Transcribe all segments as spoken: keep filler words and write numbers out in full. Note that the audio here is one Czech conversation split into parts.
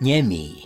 Němý.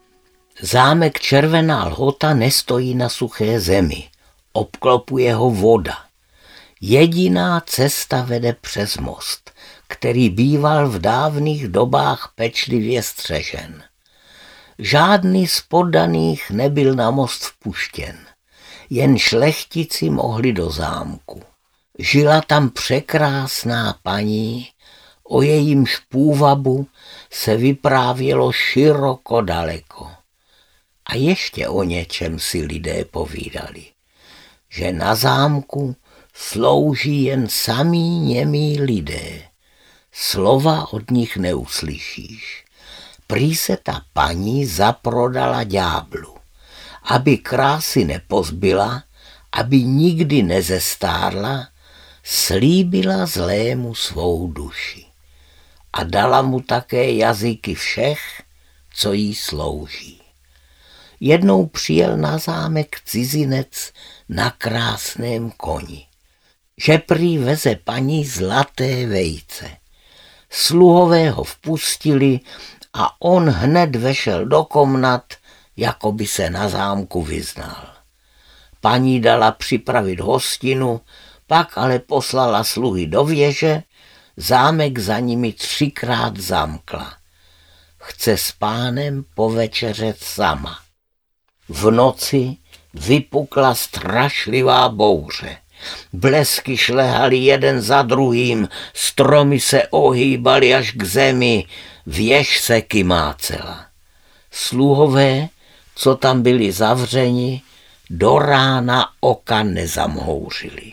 Zámek Červená Lhota nestojí na suché zemi, obklopuje ho voda. Jediná cesta vede přes most, který býval v dávných dobách pečlivě střežen. Žádný z poddaných nebyl na most vpuštěn, jen šlechtici mohli do zámku. Žila tam překrásná paní, o jejímž půvabu se vyprávělo široko daleko. A ještě o něčem si lidé povídali, že na zámku slouží jen samí němí lidé. Slova od nich neuslyšíš. Prý se ta paní zaprodala ďáblu, aby krásy nepozbyla, aby nikdy nezestárla, slíbila zlému svou duši a dala mu také jazyky všech, co jí slouží. Jednou přijel na zámek cizinec na krásném koni, že prý veze paní zlaté vejce. Sluhové ho vpustili a on hned vešel do komnat, jako by se na zámku vyznal. Paní dala připravit hostinu, pak ale poslala sluhy do věže, zámek za nimi třikrát zamkla. Chce s pánem povečeřet sama. V noci vypukla strašlivá bouře. Blesky šlehaly jeden za druhým, stromy se ohýbaly až k zemi, věž se kymácela. Sluhové, co tam byli zavřeni, do rána oka nezamhouřili.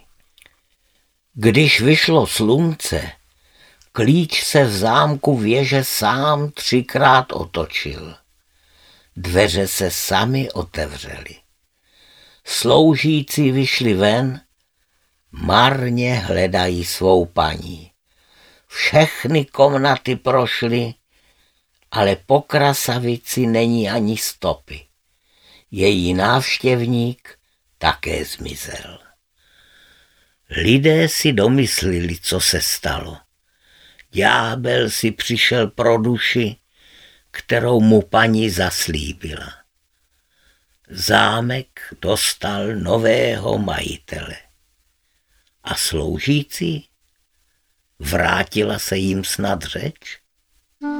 Když vyšlo slunce, klíč se v zámku věže sám třikrát otočil. Dveře se sami otevřely. Sloužící vyšli ven, marně hledají svou paní. Všechny komnaty prošly, ale po krasavici není ani stopy. Její návštěvník také zmizel. Lidé si domyslili, co se stalo. Ďábel si přišel pro duši, kterou mu paní zaslíbila. Zámek dostal nového majitele. A sloužící? Vrátila se jim snad řeč?